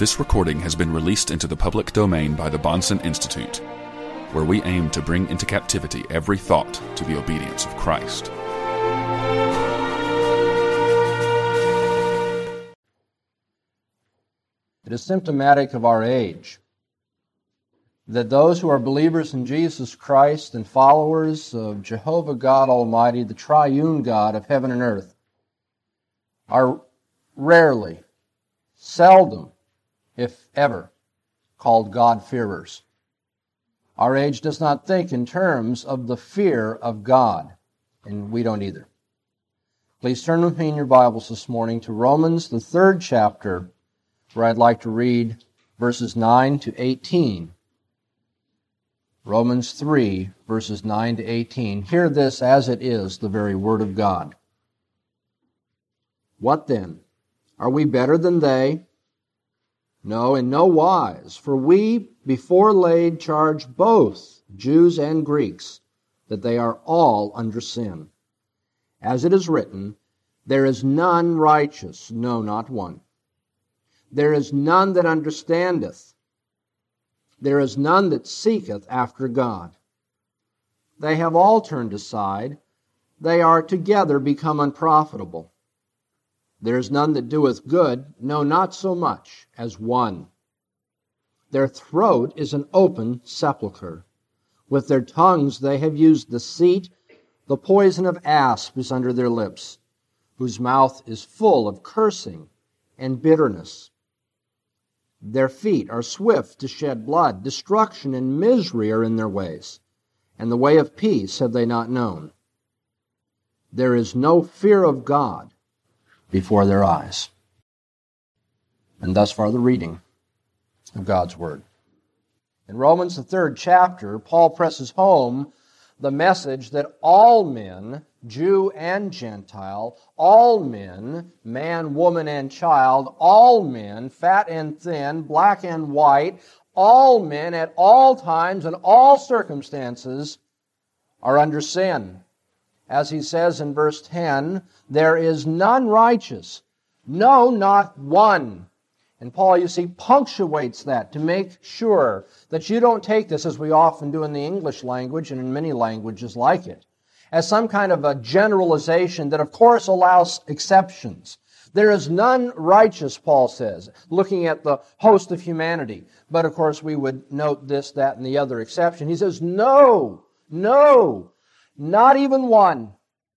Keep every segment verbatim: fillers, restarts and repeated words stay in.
This recording has been released into the public domain by the Bahnsen Institute, where we aim to bring into captivity every thought to the obedience of Christ. It is symptomatic of our age that those who are believers in Jesus Christ and followers of Jehovah God Almighty, the triune God of heaven and earth, are rarely, seldom, if ever, called God-fearers. Our age does not think in terms of the fear of God, and we don't either. Please turn with me in your Bibles this morning to Romans, the third chapter, where I'd like to read verses nine to eighteen. Romans three, verses nine to eighteen. Hear this as it is, the very Word of God. What then? Are we better than they? No, in no wise, for we before laid charge both Jews and Greeks, that they are all under sin. As it is written, there is none righteous, no, not one. There is none that understandeth. There is none that seeketh after God. They have all turned aside. They are together become unprofitable. There is none that doeth good, no, not so much as one. Their throat is an open sepulchre. With their tongues they have used deceit. The poison of asp is under their lips, whose mouth is full of cursing and bitterness. Their feet are swift to shed blood. Destruction and misery are in their ways, and the way of peace have they not known. There is no fear of God before their eyes. And thus far the reading of God's Word. In Romans, the third chapter, Paul presses home the message that all men, Jew and Gentile, all men, man, woman, and child, all men, fat and thin, black and white, all men at all times and all circumstances are under sin. As he says in verse ten, there is none righteous, no, not one. And Paul, you see, punctuates that to make sure that you don't take this, as we often do in the English language and in many languages like it, as some kind of a generalization that, of course, allows exceptions. There is none righteous, Paul says, looking at the host of humanity. But, of course, we would note this, that, and the other exception. He says, no, no, not even one.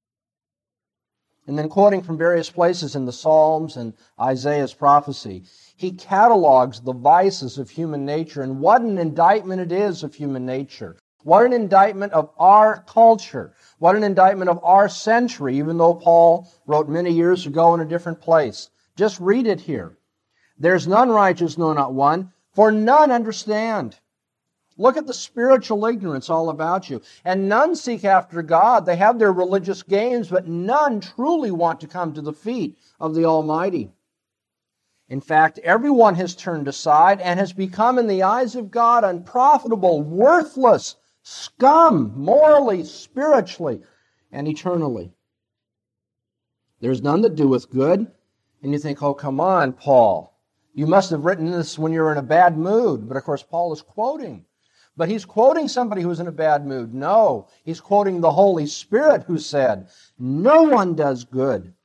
And then quoting from various places in the Psalms and Isaiah's prophecy, he catalogs the vices of human nature and what an indictment it is of human nature. What an indictment of our culture. What an indictment of our century, even though Paul wrote many years ago in a different place. Just read it here. There's none righteous, no, not one, for none understand. Look at the spiritual ignorance all about you. And none seek after God. They have their religious games, but none truly want to come to the feet of the Almighty. In fact, everyone has turned aside and has become in the eyes of God unprofitable, worthless, scum, morally, spiritually, and eternally. There's none that doeth good. And you think, oh, come on, Paul. You must have written this when you were in a bad mood. But of course, Paul is quoting. But he's quoting somebody who's in a bad mood. No, he's quoting the Holy Spirit who said, no one does good.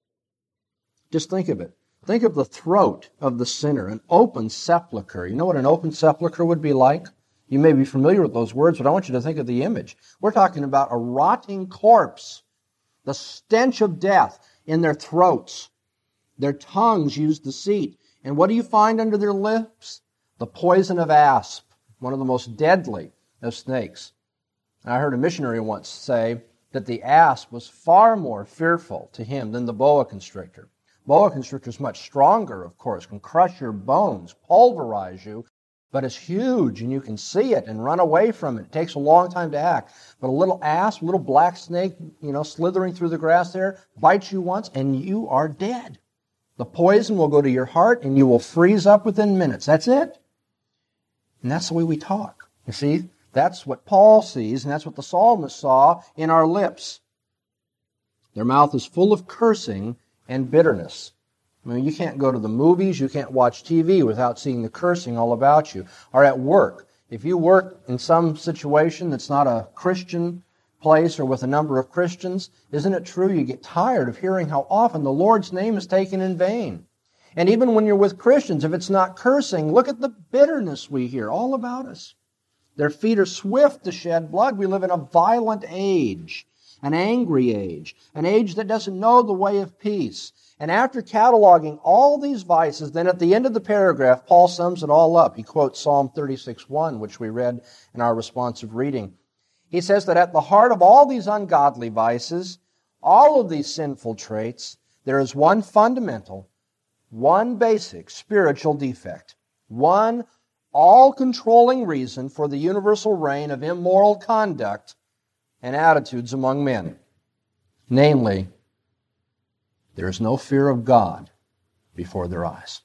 Just think of it. Think of the throat of the sinner, an open sepulcher. You know what an open sepulcher would be like? You may be familiar with those words, but I want you to think of the image. We're talking about a rotting corpse, the stench of death in their throats. Their tongues use deceit. And what do you find under their lips? The poison of asp, one of the most deadly of snakes. And I heard a missionary once say that the asp was far more fearful to him than the boa constrictor. Boa constrictor is much stronger, of course, can crush your bones, pulverize you, but it's huge and you can see it and run away from it. It takes a long time to act. But a little asp, a little black snake, you know, slithering through the grass there, bites you once and you are dead. The poison will go to your heart and you will freeze up within minutes. That's it. And that's the way we talk. You see, that's what Paul sees and that's what the psalmist saw in our lips. Their mouth is full of cursing and bitterness. I mean, you can't go to the movies, you can't watch T V without seeing the cursing all about you. Or at work. If you work in some situation that's not a Christian place or with a number of Christians, isn't it true you get tired of hearing how often the Lord's name is taken in vain? And even when you're with Christians, if it's not cursing, look at the bitterness we hear all about us. Their feet are swift to shed blood. We live in a violent age, an angry age, an age that doesn't know the way of peace. And after cataloging all these vices, then at the end of the paragraph, Paul sums it all up. He quotes Psalm thirty-six one, which we read in our responsive reading. He says that at the heart of all these ungodly vices, all of these sinful traits, there is one fundamental, one basic spiritual defect, one all-controlling reason for the universal reign of immoral conduct and attitudes among men. Namely, there is no fear of God before their eyes.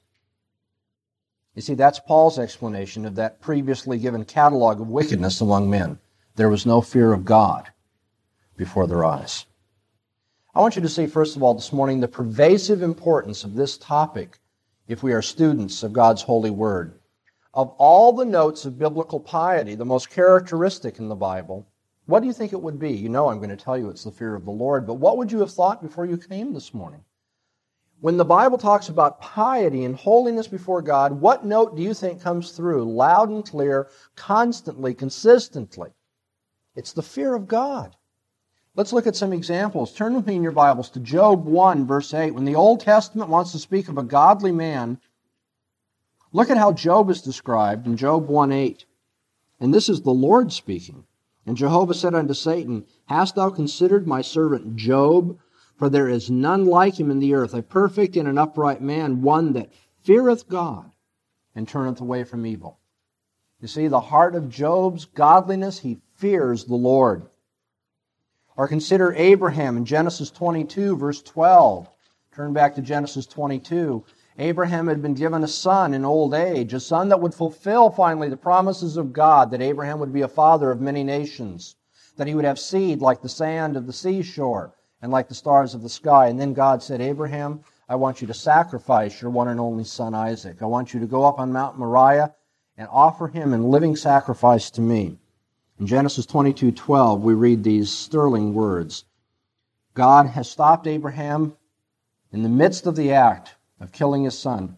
You see, that's Paul's explanation of that previously given catalog of wickedness among men. There was no fear of God before their eyes. I want you to see, first of all, this morning, the pervasive importance of this topic if we are students of God's holy word. Of all the notes of biblical piety, the most characteristic in the Bible, what do you think it would be? You know I'm going to tell you it's the fear of the Lord, but what would you have thought before you came this morning? When the Bible talks about piety and holiness before God, what note do you think comes through loud and clear, constantly, consistently? It's the fear of God. Let's look at some examples. Turn with me in your Bibles to Job one, verse eight. When the Old Testament wants to speak of a godly man, look at how Job is described in Job one eight. And this is the Lord speaking. And Jehovah said unto Satan, Hast thou considered my servant Job? For there is none like him in the earth, a perfect and an upright man, one that feareth God and turneth away from evil. You see, the heart of Job's godliness, he fears the Lord. Or consider Abraham in Genesis twenty-two, verse twelve. Turn back to Genesis twenty-two. Abraham had been given a son in old age, a son that would fulfill finally the promises of God, that Abraham would be a father of many nations, that he would have seed like the sand of the seashore and like the stars of the sky. And then God said, Abraham, I want you to sacrifice your one and only son Isaac. I want you to go up on Mount Moriah and offer him in living sacrifice to me. In Genesis twenty-two twelve, we read these sterling words. God has stopped Abraham in the midst of the act of killing his son.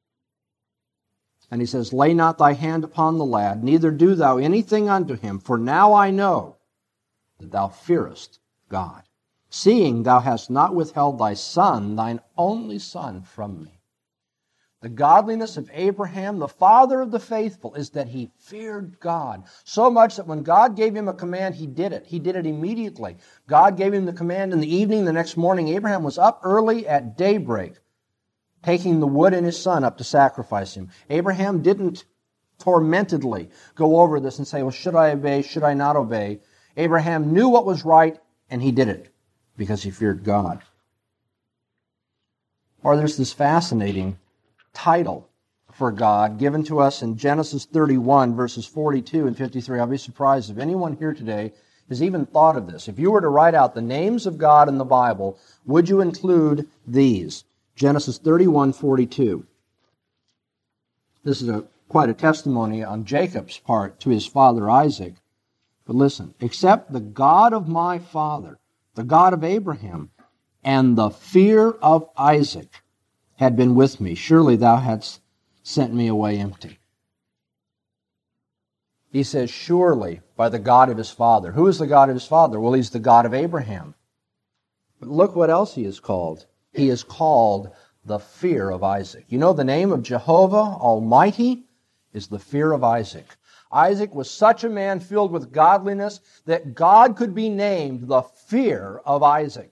And he says, Lay not thy hand upon the lad, neither do thou anything unto him, for now I know that thou fearest God, seeing thou hast not withheld thy son, thine only son, from me. The godliness of Abraham, the father of the faithful, is that he feared God, so much that when God gave him a command, he did it. He did it immediately. God gave him the command in the evening. The next morning, Abraham was up early at daybreak, taking the wood and his son up to sacrifice him. Abraham didn't tormentedly go over this and say, well, should I obey, should I not obey? Abraham knew what was right, and he did it because he feared God. Or there's this fascinating title for God given to us in Genesis thirty-one, verses forty-two and fifty-three. I'll be surprised if anyone here today has even thought of this. If you were to write out the names of God in the Bible, would you include these? Genesis thirty-one forty-two. This is a, quite a testimony on Jacob's part to his father Isaac. But listen, except the God of my father, the God of Abraham, and the fear of Isaac had been with me, surely thou hadst sent me away empty. He says, surely by the God of his father. Who is the God of his father? Well, he's the God of Abraham. But look what else he is called. He is called the fear of Isaac. You know, the name of Jehovah Almighty is the fear of Isaac. Isaac was such a man filled with godliness that God could be named the fear of Isaac.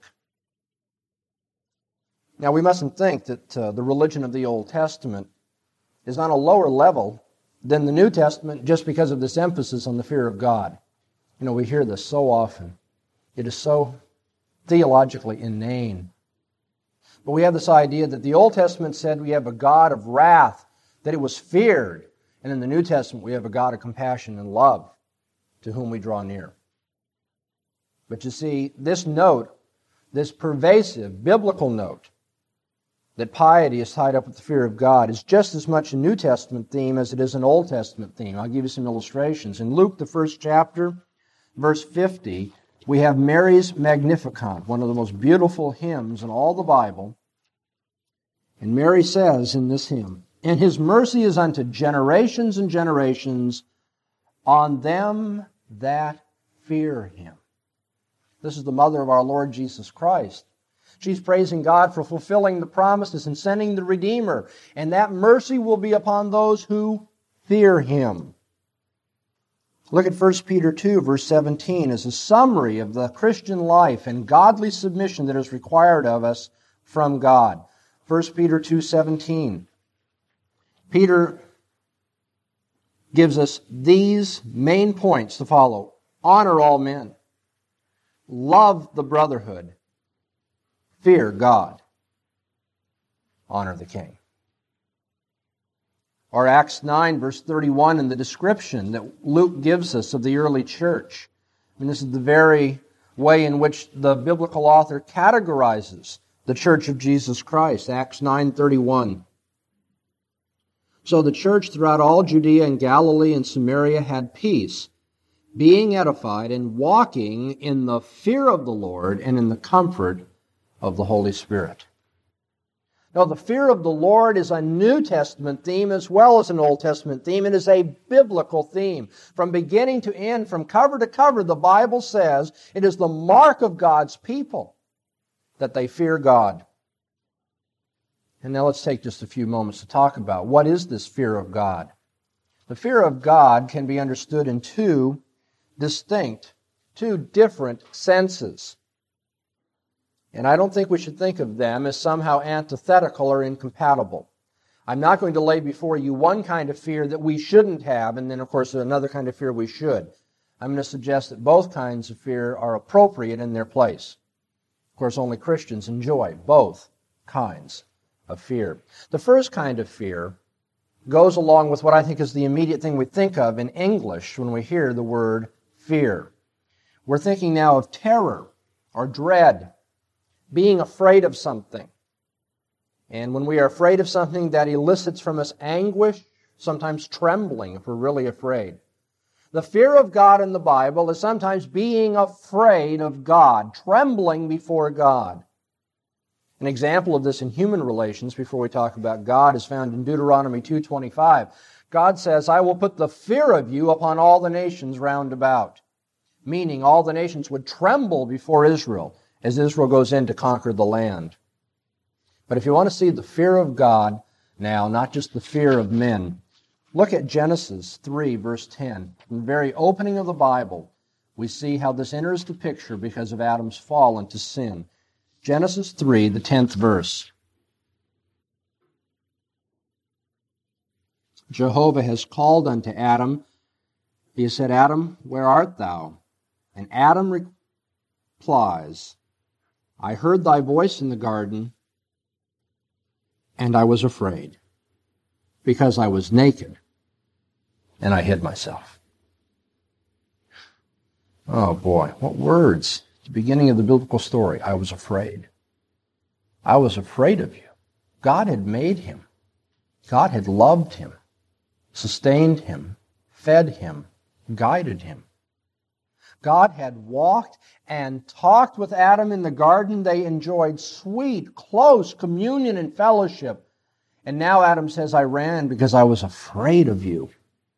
Now, we mustn't think that uh, the religion of the Old Testament is on a lower level than the New Testament just because of this emphasis on the fear of God. You know, we hear this so often. It is so theologically inane. But we have this idea that the Old Testament said we have a God of wrath, that it was feared. And in the New Testament, we have a God of compassion and love to whom we draw near. But you see, this note, this pervasive biblical note that piety is tied up with the fear of God is just as much a New Testament theme as it is an Old Testament theme. I'll give you some illustrations. In Luke, the first chapter, verse fifty, we have Mary's Magnificat, one of the most beautiful hymns in all the Bible. And Mary says in this hymn, "And His mercy is unto generations and generations on them that fear Him." This is the mother of our Lord Jesus Christ. She's praising God for fulfilling the promises and sending the Redeemer. And that mercy will be upon those who fear Him. Look at First Peter two, verse seventeen, as a summary of the Christian life and godly submission that is required of us from God. First Peter two seventeen. Peter gives us these main points to follow. Honor all men. Love the brotherhood. Fear God. Honor the king. Or Acts nine, verse thirty-one, in the description that Luke gives us of the early church. And this is the very way in which the biblical author categorizes the church of Jesus Christ. Acts nine thirty-one. So the church throughout all Judea and Galilee and Samaria had peace, being edified and walking in the fear of the Lord and in the comfort of the Holy Spirit. Now, the fear of the Lord is a New Testament theme as well as an Old Testament theme. It is a biblical theme. From beginning to end, from cover to cover, the Bible says it is the mark of God's people that they fear God. And now let's take just a few moments to talk about what is this fear of God. The fear of God can be understood in two distinct, two different senses. And I don't think we should think of them as somehow antithetical or incompatible. I'm not going to lay before you one kind of fear that we shouldn't have, and then, of course, another kind of fear we should. I'm going to suggest that both kinds of fear are appropriate in their place. Of course, only Christians enjoy both kinds of fear. The first kind of fear goes along with what I think is the immediate thing we think of in English when we hear the word fear. We're thinking now of terror or dread, being afraid of something. And when we are afraid of something, that elicits from us anguish, sometimes trembling if we're really afraid. The fear of God in the Bible is sometimes being afraid of God, trembling before God. An example of this in human relations, before we talk about God, is found in Deuteronomy two twenty-five. God says, "I will put the fear of you upon all the nations round about." Meaning all the nations would tremble before Israel as Israel goes in to conquer the land. But if you want to see the fear of God now, not just the fear of men, look at Genesis three, verse ten. In the very opening of the Bible, we see how this enters the picture because of Adam's fall into sin. Genesis three, the tenth verse. Jehovah has called unto Adam. He said, "Adam, where art thou?" And Adam replies, "I heard thy voice in the garden, and I was afraid, because I was naked, and I hid myself." Oh boy, what words. At the beginning of the biblical story, I was afraid. I was afraid of you. God had made him. God had loved him, sustained him, fed him, guided him. God had walked and talked with Adam in the garden. They enjoyed sweet, close communion and fellowship. And now Adam says, "I ran because I was afraid of you."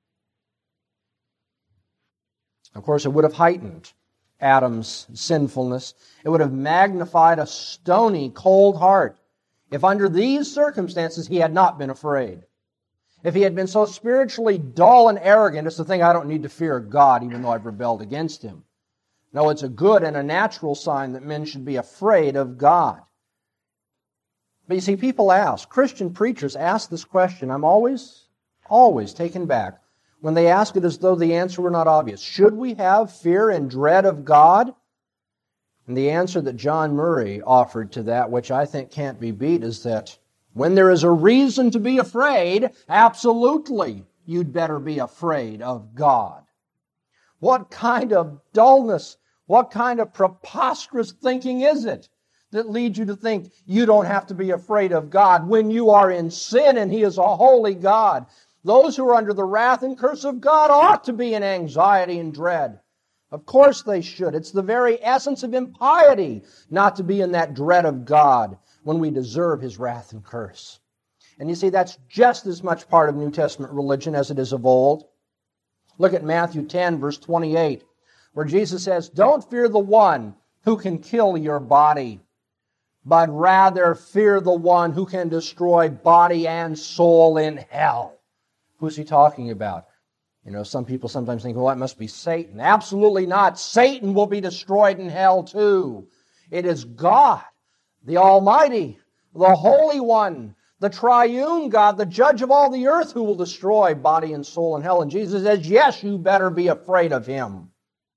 Of course, it would have heightened Adam's sinfulness. It would have magnified a stony, cold heart if under these circumstances he had not been afraid. If he had been so spiritually dull and arrogant as to think, "I don't need to fear God even though I've rebelled against Him." No, it's a good and a natural sign that men should be afraid of God. But you see, people ask, Christian preachers ask this question. I'm always, always taken back when they ask it as though the answer were not obvious. Should we have fear and dread of God? And the answer that John Murray offered to that, which I think can't be beat, is that when there is a reason to be afraid, absolutely, you'd better be afraid of God. What kind of dullness, what kind of preposterous thinking is it that lead you to think you don't have to be afraid of God when you are in sin and He is a holy God. Those who are under the wrath and curse of God ought to be in anxiety and dread. Of course they should. It's the very essence of impiety not to be in that dread of God when we deserve His wrath and curse. And you see, that's just as much part of New Testament religion as it is of old. Look at Matthew ten, verse twenty-eight, where Jesus says, "Don't fear the one who can kill your body, but rather fear the one who can destroy body and soul in hell." Who's He talking about? You know, some people sometimes think, well, that must be Satan. Absolutely not. Satan will be destroyed in hell too. It is God, the Almighty, the Holy One, the triune God, the judge of all the earth, who will destroy body and soul in hell. And Jesus says, yes, you better be afraid of Him.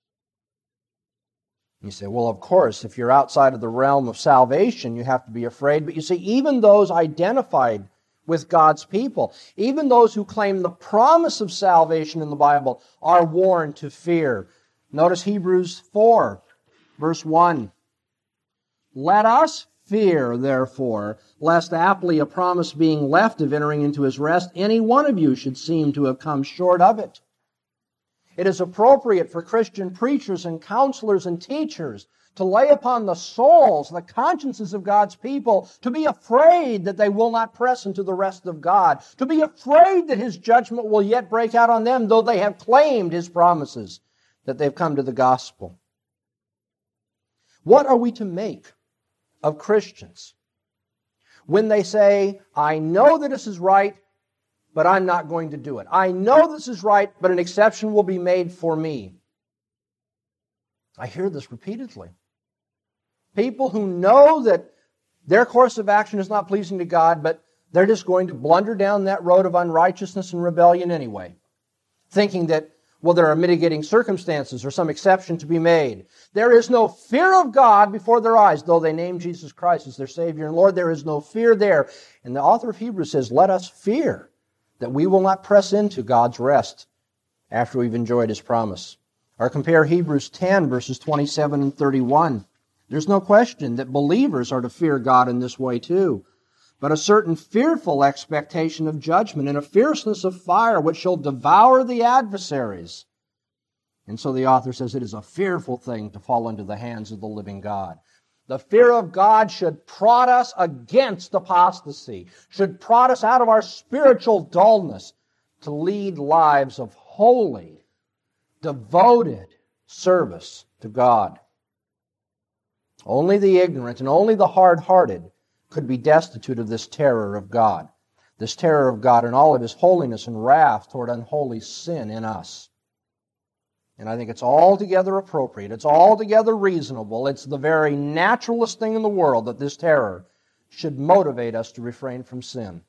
You say, well, of course, if you're outside of the realm of salvation, you have to be afraid. But you see, even those identified with God's people, even those who claim the promise of salvation in the Bible, are warned to fear. Notice Hebrews four, verse one. "Let us fear, therefore, lest aptly a promise being left of entering into His rest, any one of you should seem to have come short of it." It is appropriate for Christian preachers and counselors and teachers to lay upon the souls, the consciences of God's people, to be afraid that they will not press into the rest of God, to be afraid that His judgment will yet break out on them, though they have claimed His promises, that they've come to the gospel. What are we to make of Christians when they say, I know that this is right, but I'm not going to do it. I know this is right, but an exception will be made for me. I hear this repeatedly. People who know that their course of action is not pleasing to God, but they're just going to blunder down that road of unrighteousness and rebellion anyway, thinking that, well, there are mitigating circumstances or some exception to be made. There is no fear of God before their eyes, though they name Jesus Christ as their Savior and Lord. There is no fear there. And the author of Hebrews says, let us fear that we will not press into God's rest after we've enjoyed His promise. Or compare Hebrews ten, verses twenty-seven and thirty-one. There's no question that believers are to fear God in this way too, but a certain fearful expectation of judgment and a fierceness of fire which shall devour the adversaries. And so the author says it is a fearful thing to fall into the hands of the living God. The fear of God should prod us against apostasy, should prod us out of our spiritual dullness to lead lives of holy, devoted service to God. Only the ignorant and only the hard-hearted could be destitute of this terror of God, this terror of God in all of His holiness and wrath toward unholy sin in us. And I think it's altogether appropriate, it's altogether reasonable, it's the very naturalest thing in the world that this terror should motivate us to refrain from sin.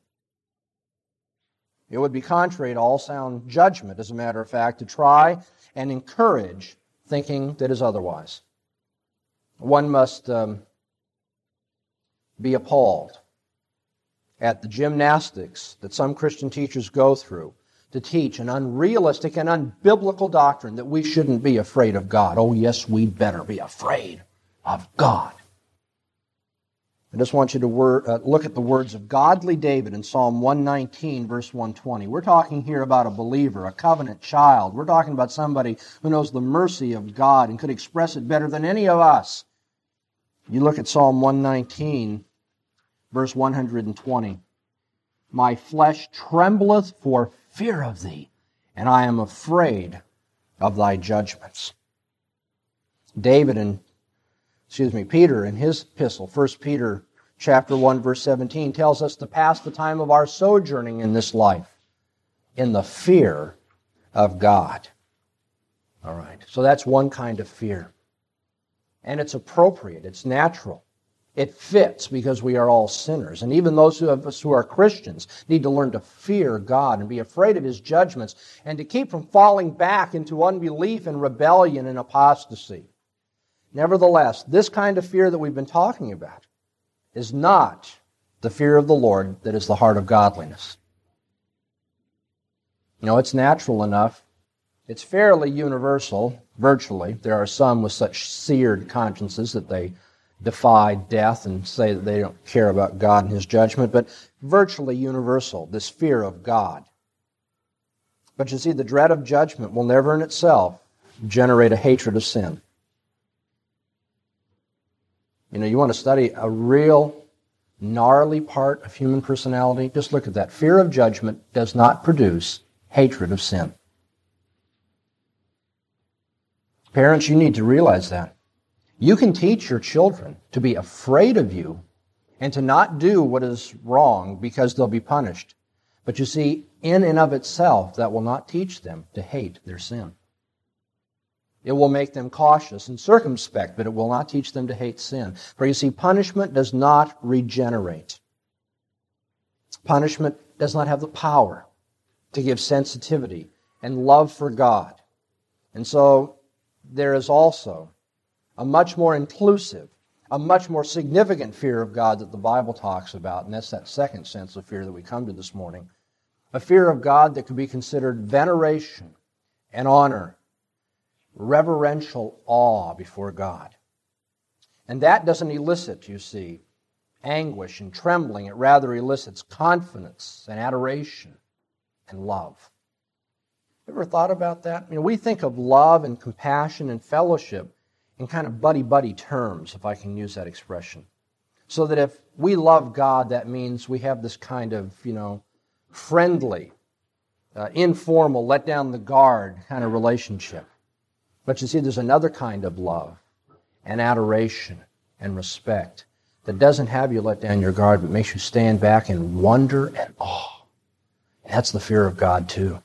It would be contrary to all sound judgment, as a matter of fact, to try and encourage thinking that is otherwise. One must um, be appalled at the gymnastics that some Christian teachers go through to teach an unrealistic and unbiblical doctrine that we shouldn't be afraid of God. Oh, yes, we'd better be afraid of God. I just want you to wor- uh, look at the words of godly David in Psalm one nineteen, verse one twenty. We're talking here about a believer, a covenant child. We're talking about somebody who knows the mercy of God and could express it better than any of us. You look at Psalm one nineteen, verse one twenty. My flesh trembleth for fear of thee, and I am afraid of thy judgments. David and, excuse me, Peter in his epistle, First Peter chapter one, verse seventeen, tells us to pass the time of our sojourning in this life in the fear of God. All right, so that's one kind of fear. And it's appropriate, it's natural. It fits because we are all sinners. And even those of us who are Christians need to learn to fear God and be afraid of His judgments and to keep from falling back into unbelief and rebellion and apostasy. Nevertheless, this kind of fear that we've been talking about is not the fear of the Lord that is the heart of godliness. You know, it's natural enough. It's fairly universal, virtually. There are some with such seared consciences that they defy death and say that they don't care about God and His judgment, but virtually universal, this fear of God. But you see, the dread of judgment will never in itself generate a hatred of sin. You know, you want to study a real gnarly part of human personality? Just look at that. Fear of judgment does not produce hatred of sin. Parents, you need to realize that. You can teach your children to be afraid of you and to not do what is wrong because they'll be punished. But you see, in and of itself, that will not teach them to hate their sin. It will make them cautious and circumspect, but it will not teach them to hate sin. For you see, punishment does not regenerate. Punishment does not have the power to give sensitivity and love for God. And so there is also a much more inclusive, a much more significant fear of God that the Bible talks about, and that's that second sense of fear that we come to this morning. A fear of God that could be considered veneration and honor, reverential awe before God. And that doesn't elicit, you see, anguish and trembling. It rather elicits confidence and adoration and love. Ever thought about that? I mean, we think of love and compassion and fellowship in kind of buddy-buddy terms, if I can use that expression. So that if we love God, that means we have this kind of, you know, friendly, uh, informal, let down the guard kind of relationship. But you see, there's another kind of love and adoration and respect that doesn't have you let down your guard, but makes you stand back in wonder and awe. That's the fear of God, too.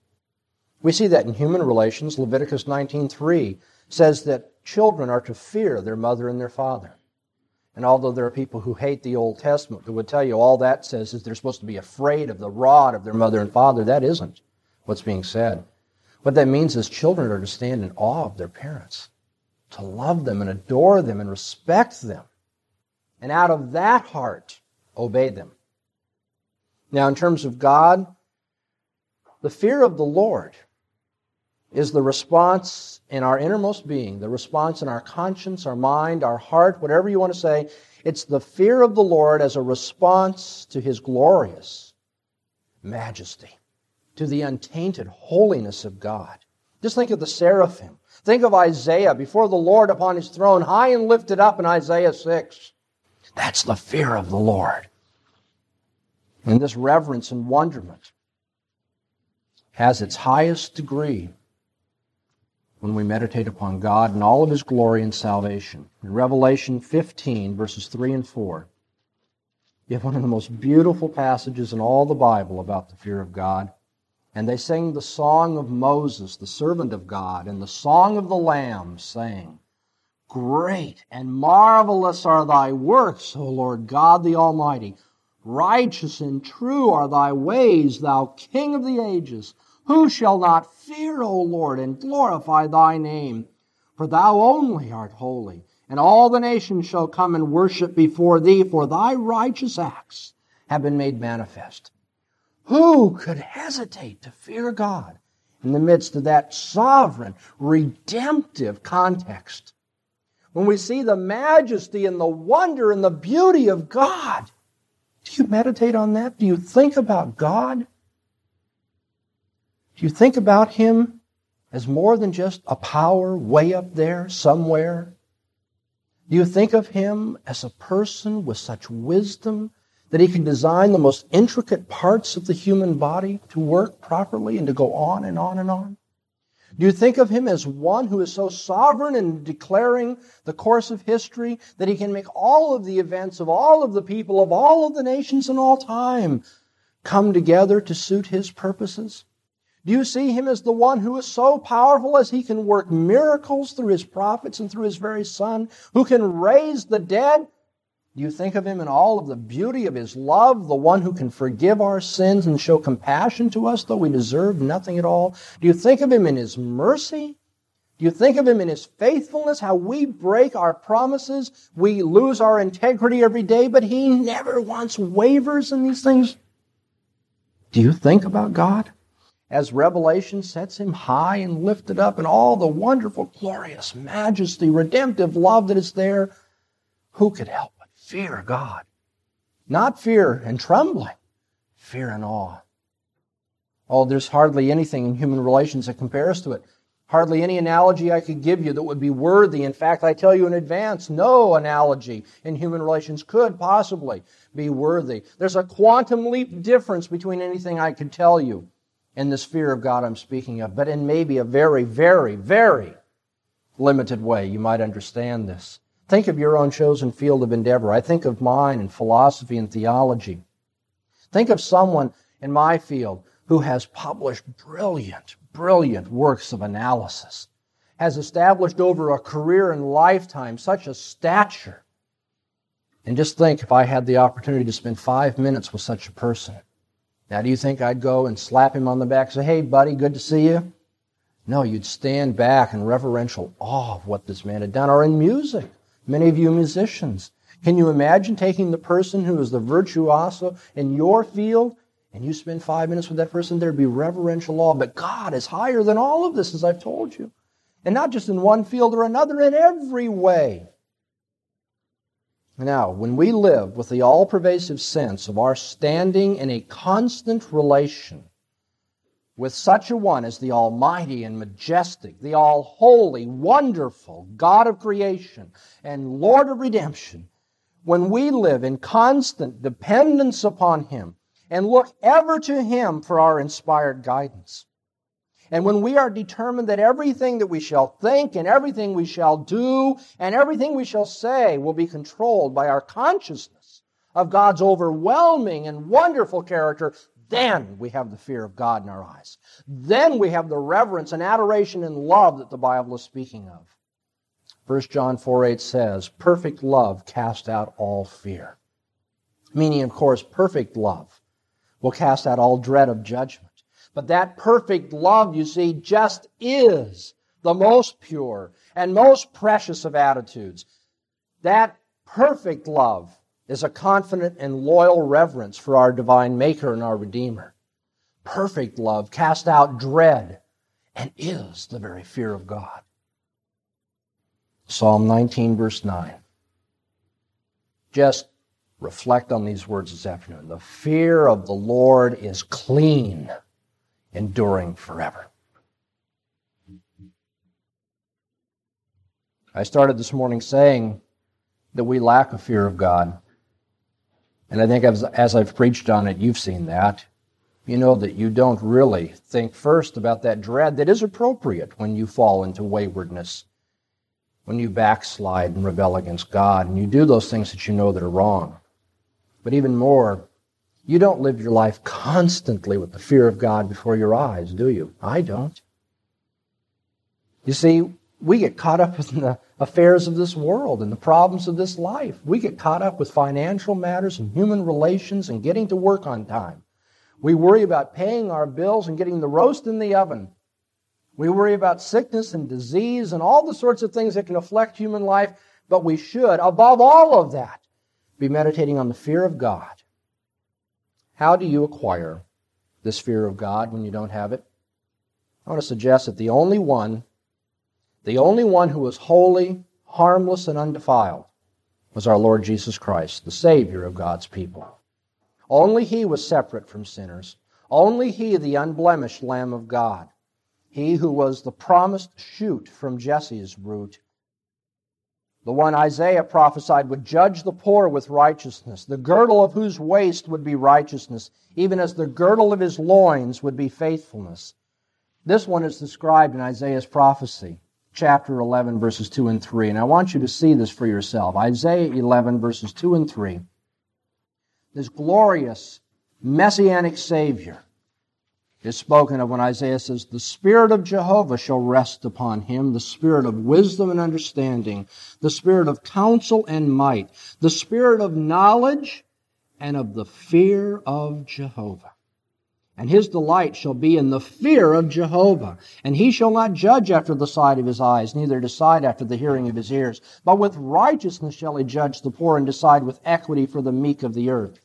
We see that in human relations. Leviticus nineteen three says that children are to fear their mother and their father. And although there are people who hate the Old Testament that would tell you all that says is they're supposed to be afraid of the rod of their mother and father, that isn't what's being said. What that means is children are to stand in awe of their parents, to love them and adore them and respect them, and out of that heart, obey them. Now, in terms of God, the fear of the Lord is the response in our innermost being, the response in our conscience, our mind, our heart, whatever you want to say. It's the fear of the Lord as a response to His glorious majesty, to the untainted holiness of God. Just think of the seraphim. Think of Isaiah before the Lord upon His throne, high and lifted up in Isaiah six. That's the fear of the Lord. And this reverence and wonderment has its highest degree when we meditate upon God and all of His glory and salvation. In Revelation fifteen, verses three and four, you have one of the most beautiful passages in all the Bible about the fear of God. And they sang the song of Moses, the servant of God, and the song of the Lamb, saying, Great and marvelous are Thy works, O Lord God the Almighty. Righteous and true are Thy ways, Thou King of the ages. Who shall not fear, O Lord, and glorify Thy name? For Thou only art holy, and all the nations shall come and worship before Thee, for Thy righteous acts have been made manifest. Who could hesitate to fear God in the midst of that sovereign, redemptive context? When we see the majesty and the wonder and the beauty of God, do you meditate on that? Do you think about God? Do you think about Him as more than just a power way up there somewhere? Do you think of Him as a person with such wisdom that He can design the most intricate parts of the human body to work properly and to go on and on and on? Do you think of Him as one who is so sovereign in declaring the course of history that He can make all of the events of all of the people of all of the nations in all time come together to suit His purposes? Do you see Him as the one who is so powerful as He can work miracles through His prophets and through His very Son, who can raise the dead? Do you think of Him in all of the beauty of His love, the one who can forgive our sins and show compassion to us, though we deserve nothing at all? Do you think of Him in His mercy? Do you think of Him in His faithfulness, how we break our promises, we lose our integrity every day, but He never once wavers in these things? Do you think about God as Revelation sets Him high and lifted up and all the wonderful, glorious majesty, redemptive love that is there? who could help but fear God? Not fear and trembling, fear and awe. Oh, there's hardly anything in human relations that compares to it. Hardly any analogy I could give you that would be worthy. In fact, I tell you in advance, no analogy in human relations could possibly be worthy. There's a quantum leap difference between anything I could tell you and this fear of God I'm speaking of, but in maybe a very, very, very limited way you might understand this. Think of your own chosen field of endeavor. I think of mine in philosophy and theology. Think of someone in my field who has published brilliant, brilliant works of analysis, has established over a career and lifetime such a stature. And just think if I had the opportunity to spend five minutes with such a person. Now, do you think I'd go and slap him on the back and say, "Hey, buddy, good to see you"? No, you'd stand back in reverential awe of what this man had done. Or in music, many of you musicians, can you imagine taking the person who is the virtuoso in your field and you spend five minutes with that person? There'd be reverential awe. But God is higher than all of this, as I've told you. And not just in one field or another, in every way. Now, when we live with the all-pervasive sense of our standing in a constant relation with such a one as the Almighty and Majestic, the All-Holy, Wonderful God of creation and Lord of redemption, when we live in constant dependence upon Him and look ever to Him for our inspired guidance, and when we are determined that everything that we shall think and everything we shall do and everything we shall say will be controlled by our consciousness of God's overwhelming and wonderful character, then we have the fear of God in our eyes. Then we have the reverence and adoration and love that the Bible is speaking of. First John four eight says, "Perfect love casts out all fear." Meaning, of course, perfect love will cast out all dread of judgment. But that perfect love, you see, just is the most pure and most precious of attitudes. That perfect love is a confident and loyal reverence for our divine Maker and our Redeemer. Perfect love casts out dread and is the very fear of God. Psalm nineteen, verse nine. Just reflect on these words this afternoon. The fear of the Lord is clean, enduring forever. I started this morning saying that we lack a fear of God. And I think as, as I've preached on it, you've seen that. You know that you don't really think first about that dread that is appropriate when you fall into waywardness, when you backslide and rebel against God, and you do those things that you know that are wrong. But even more, you don't live your life constantly with the fear of God before your eyes, do you? I don't. You see, we get caught up in the affairs of this world and the problems of this life. We get caught up with financial matters and human relations and getting to work on time. We worry about paying our bills and getting the roast in the oven. We worry about sickness and disease and all the sorts of things that can affect human life, but we should, above all of that, be meditating on the fear of God. How do you acquire this fear of God when you don't have it? I want to suggest that the only one, the only one who was holy, harmless, and undefiled was our Lord Jesus Christ, the Savior of God's people. Only He was separate from sinners. Only He, the unblemished Lamb of God. He who was the promised shoot from Jesse's root. The one Isaiah prophesied would judge the poor with righteousness, the girdle of whose waist would be righteousness, even as the girdle of his loins would be faithfulness. This one is described in Isaiah's prophecy, chapter eleven, verses two and three. And I want you to see this for yourself. Isaiah eleven, verses two and three. This glorious messianic Savior is spoken of when Isaiah says, "The Spirit of Jehovah shall rest upon him, the Spirit of wisdom and understanding, the Spirit of counsel and might, the Spirit of knowledge and of the fear of Jehovah. And his delight shall be in the fear of Jehovah. And he shall not judge after the sight of his eyes, neither decide after the hearing of his ears. But with righteousness shall he judge the poor and decide with equity for the meek of the earth.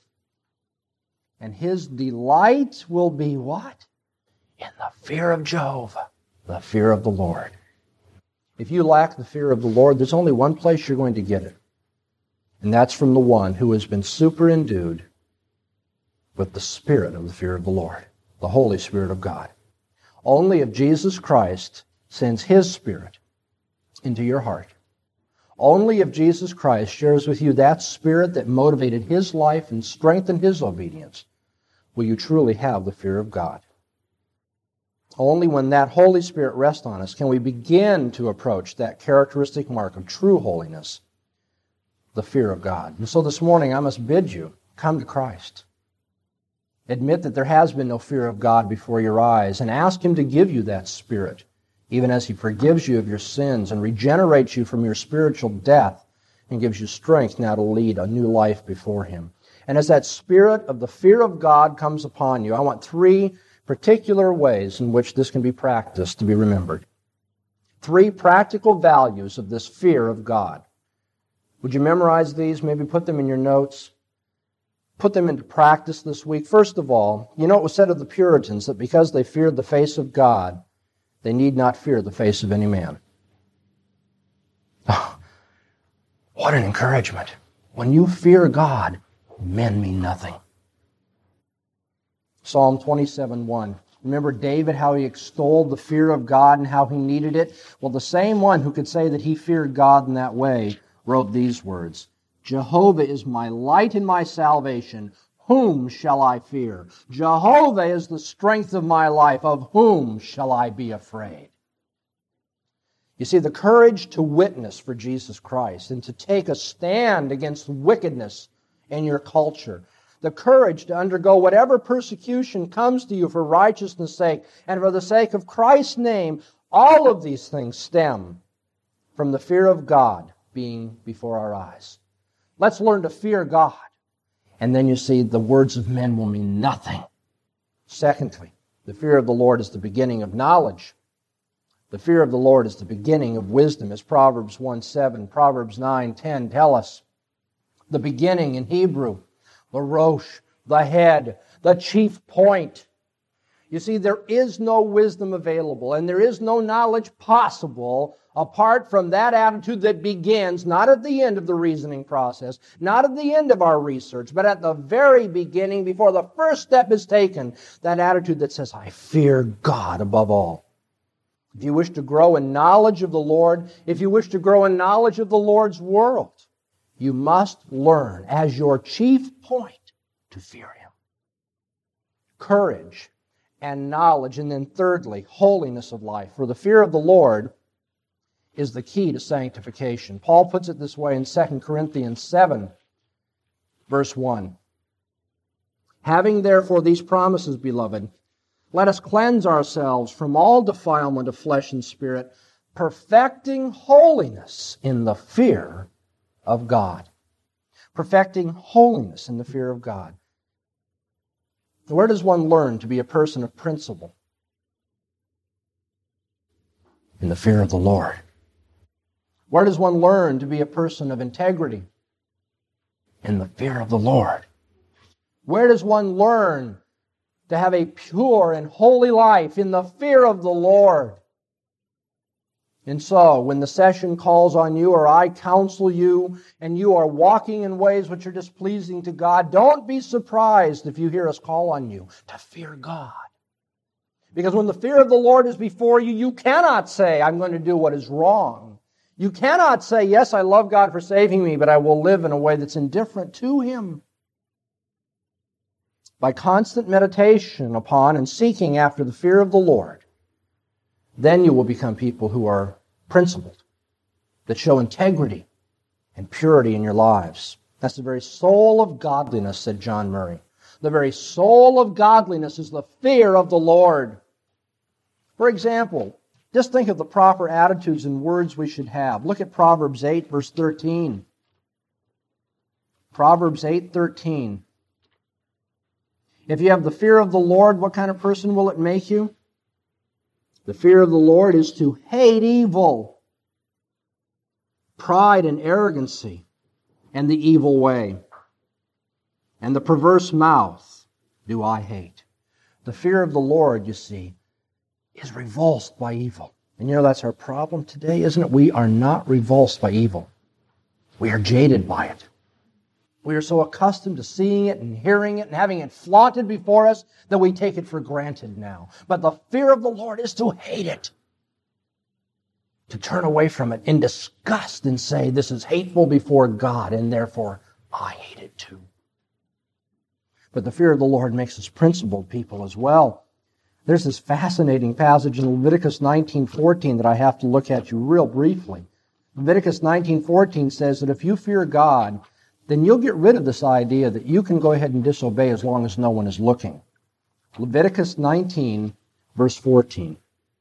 And his delight will be what? In the fear of Jehovah, the fear of the Lord." If you lack the fear of the Lord, there's only one place you're going to get it. And that's from the one who has been superindued with the spirit of the fear of the Lord, the Holy Spirit of God. Only if Jesus Christ sends His Spirit into your heart, only if Jesus Christ shares with you that Spirit that motivated His life and strengthened His obedience, will you truly have the fear of God. Only when that Holy Spirit rests on us can we begin to approach that characteristic mark of true holiness, the fear of God. And so this morning I must bid you, come to Christ. Admit that there has been no fear of God before your eyes, and ask Him to give you that Spirit, even as He forgives you of your sins and regenerates you from your spiritual death and gives you strength now to lead a new life before Him. And as that Spirit of the fear of God comes upon you, I want three particular ways in which this can be practiced to be remembered. Three practical values of this fear of God. Would you memorize these? Maybe put them in your notes. Put them into practice this week. First of all, you know it was said of the Puritans that because they feared the face of God, they need not fear the face of any man. Oh, what an encouragement. When you fear God, men mean nothing. Psalm twenty-seven one. Remember David, how he extolled the fear of God and how he needed it? Well, the same one who could say that he feared God in that way wrote these words, Jehovah is my light and my salvation. Whom shall I fear? Jehovah is the strength of my life. Of whom shall I be afraid? You see, the courage to witness for Jesus Christ and to take a stand against wickedness in your culture, the courage to undergo whatever persecution comes to you for righteousness' sake and for the sake of Christ's name, all of these things stem from the fear of God being before our eyes. Let's learn to fear God. And then you see the words of men will mean nothing. Secondly, the fear of the Lord is the beginning of knowledge. The fear of the Lord is the beginning of wisdom, as Proverbs one seven, Proverbs nine ten tell us. The beginning in Hebrew, the rosh, the head, the chief point. You see, there is no wisdom available, and there is no knowledge possible apart from that attitude that begins not at the end of the reasoning process, not at the end of our research, but at the very beginning, before the first step is taken, that attitude that says, I fear God above all. If you wish to grow in knowledge of the Lord, if you wish to grow in knowledge of the Lord's world, you must learn as your chief point to fear Him. Courage and knowledge, and then thirdly, holiness of life. For the fear of the Lord is the key to sanctification. Paul puts it this way in Second Corinthians seven, verse one. Having therefore these promises, beloved, let us cleanse ourselves from all defilement of flesh and spirit, perfecting holiness in the fear of God. Perfecting holiness in the fear of God. Where does one learn to be a person of principle? In the fear of the Lord. Where does one learn to be a person of integrity? In the fear of the Lord. Where does one learn to have a pure and holy life? In the fear of the Lord. And so, when the session calls on you or I counsel you and you are walking in ways which are displeasing to God, don't be surprised if you hear us call on you to fear God. Because when the fear of the Lord is before you, you cannot say, I'm going to do what is wrong. You cannot say, yes, I love God for saving me, but I will live in a way that's indifferent to Him. By constant meditation upon and seeking after the fear of the Lord, then you will become people who are principled, that show integrity and purity in your lives. That's the very soul of godliness, said John Murray. The very soul of godliness is the fear of the Lord. For example, just think of the proper attitudes and words we should have. Look at Proverbs eight, verse thirteen. Proverbs eight thirteen. If you have the fear of the Lord, what kind of person will it make you? The fear of the Lord is to hate evil, pride and arrogancy, and the evil way. And the perverse mouth do I hate. The fear of the Lord, you see, is revulsed by evil. And you know that's our problem today, isn't it? We are not revulsed by evil. We are jaded by it. We are so accustomed to seeing it and hearing it and having it flaunted before us that we take it for granted now. But the fear of the Lord is to hate it, to turn away from it in disgust and say, this is hateful before God, and therefore I hate it too. But the fear of the Lord makes us principled people as well. There's this fascinating passage in Leviticus nineteen fourteen that I have to look at you real briefly. Leviticus nineteen fourteen says that if you fear God, then you'll get rid of this idea that you can go ahead and disobey as long as no one is looking. Leviticus nineteen, verse fourteen.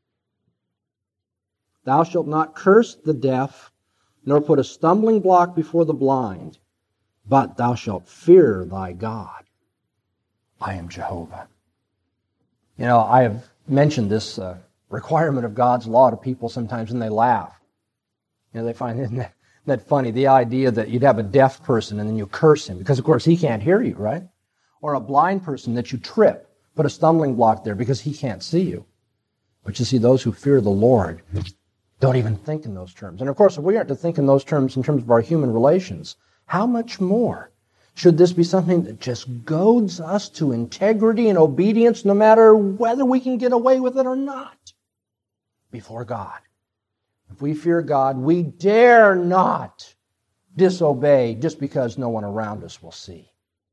Thou shalt not curse the deaf, nor put a stumbling block before the blind, but thou shalt fear thy God. I am Jehovah. You know, I have mentioned this uh, requirement of God's law to people sometimes, and they laugh. You know, they find, isn't that, isn't that funny, the idea that you'd have a deaf person and then you curse him, because of course he can't hear you, right? Or a blind person that you trip, put a stumbling block there because he can't see you. But you see, those who fear the Lord don't even think in those terms. And of course, if we aren't to think in those terms in terms of our human relations, how much more should this be something that just goads us to integrity and obedience no matter whether we can get away with it or not before God? If we fear God, we dare not disobey just because no one around us will see.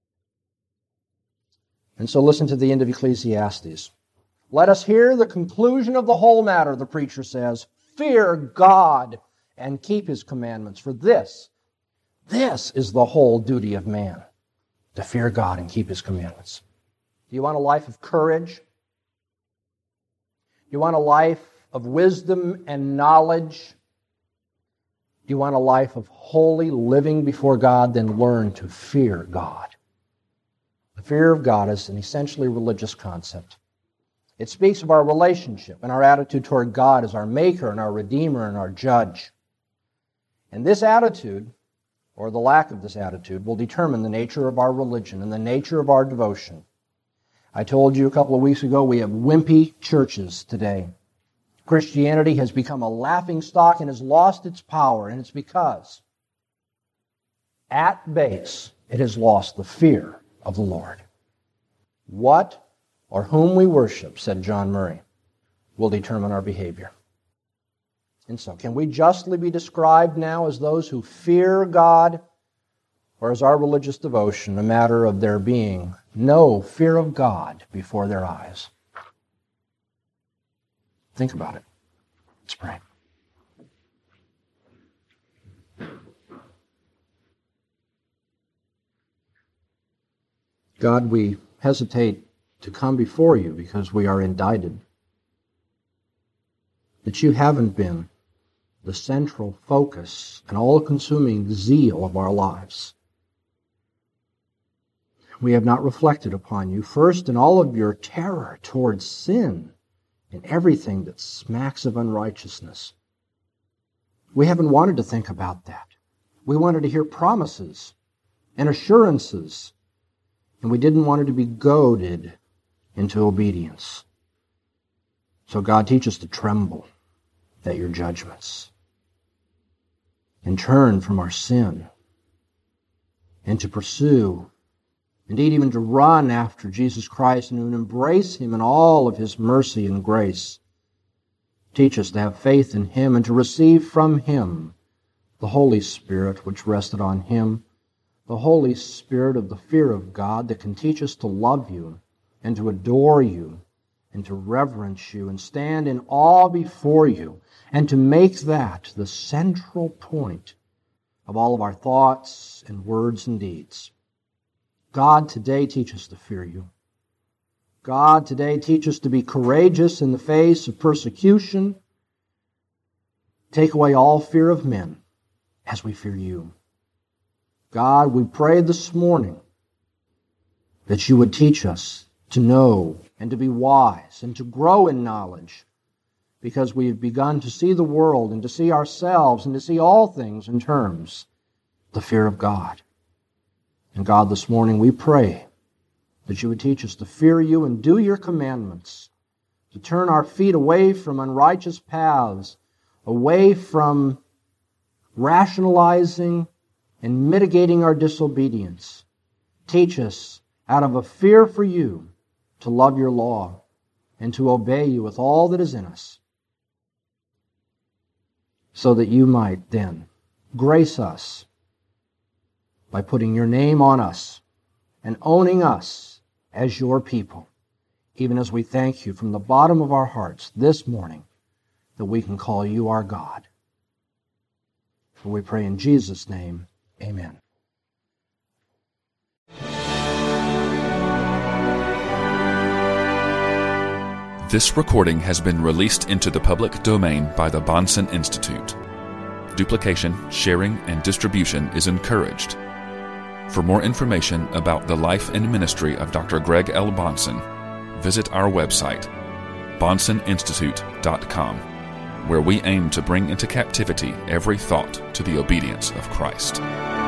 And so listen to the end of Ecclesiastes. Let us hear the conclusion of the whole matter, the preacher says. Fear God and keep His commandments. For this, this is the whole duty of man, to fear God and keep His commandments. Do you want a life of courage? Do you want a life of wisdom and knowledge? Do you want a life of holy living before God? Then learn to fear God. The fear of God is an essentially religious concept. It speaks of our relationship and our attitude toward God as our Maker and our Redeemer and our Judge. And this attitude, or the lack of this attitude, will determine the nature of our religion and the nature of our devotion. I told you a couple of weeks ago we have wimpy churches today. Christianity has become a laughingstock and has lost its power, and it's because, at base, it has lost the fear of the Lord. What or whom we worship, said John Murray, will determine our behavior. And so, can we justly be described now as those who fear God, or is our religious devotion a matter of there being no fear of God before their eyes? Think about it. Let's pray. God, we hesitate to come before you because we are indicted that you haven't been the central focus and all-consuming zeal of our lives. We have not reflected upon you, first in all of your terror towards sin and everything that smacks of unrighteousness. We haven't wanted to think about that. We wanted to hear promises and assurances, and we didn't want it to be goaded into obedience. So God, teach us to tremble at your judgments and turn from our sin and to pursue, indeed even to run after Jesus Christ and to embrace Him in all of His mercy and grace. Teach us to have faith in Him and to receive from Him the Holy Spirit which rested on Him, the Holy Spirit of the fear of God that can teach us to love you and to adore you and to reverence you and stand in awe before you and to make that the central point of all of our thoughts and words and deeds. God, today teach us to fear you. God, today teach us to be courageous in the face of persecution. Take away all fear of men as we fear you. God, we pray this morning that you would teach us to know and to be wise and to grow in knowledge, because we have begun to see the world and to see ourselves and to see all things in terms of the fear of God. And God, this morning we pray that you would teach us to fear you and do your commandments, to turn our feet away from unrighteous paths, away from rationalizing in mitigating our disobedience. Teach us, out of a fear for you, to love your law and to obey you with all that is in us, so that you might then grace us by putting your name on us and owning us as your people, even as we thank you from the bottom of our hearts this morning that we can call you our God. For we pray in Jesus' name, amen. This recording has been released into the public domain by the Bahnsen Institute. Duplication, sharing, and distribution is encouraged. For more information about the life and ministry of Doctor Greg L. Bahnsen, visit our website, bahnsen institute dot com, where we aim to bring into captivity every thought to the obedience of Christ.